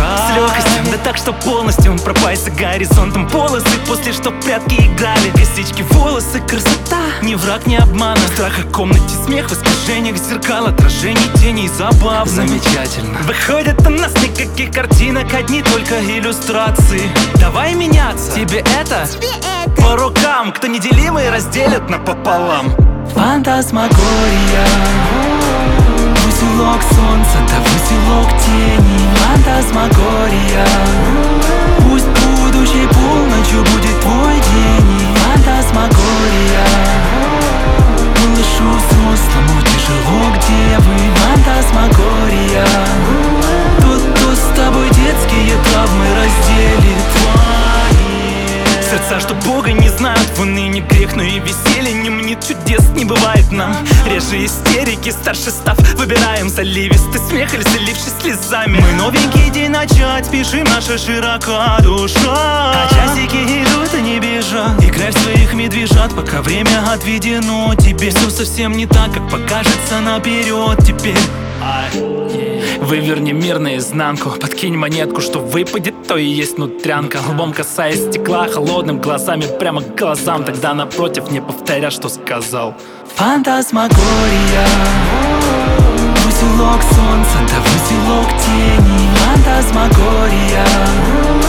С легкостью, да так, что полностью пропасть за горизонтом полосы. После что в прятки играли, косички, волосы, красота. Ни враг, ни обман, страх о комнате, смех в искажениях зеркал, отражений, теней, забав. Замечательно. Выходит у нас никаких картинок, одни только иллюстрации. Давай меняться, тебе это по рукам. Кто неделимый разделят напополам. Фантасмагория, узелок солнца, да узелок тени. Фантасмагория, пусть будущей полночью будет твой день. Фантасмагория, малышу взрослому тяжело, где вы? Фантасмагория, тот, кто с тобой детские травмы разделит твои. Сердца, что Бога не знают, в унынии грех, но и веселье не мнит, чудес не бывает нам. Реже истерики, старше став, выбираем заливистый смех или залившись слезами. Мы новенький день начать, спешим, наша широка душа. А часики идут и не бежат. Играй в своих медвежат, пока время отведено тебе. Все совсем не так, как покажется наперед теперь. Выверни мир наизнанку, подкинь монетку, что выпадет, то и есть нутрянка. Лбом касаясь стекла, холодным глазами прямо к глазам. Тогда напротив, не повторя, что сказал. Фантасмагория, узелок солнца, да узелок тени. Фантасмагория,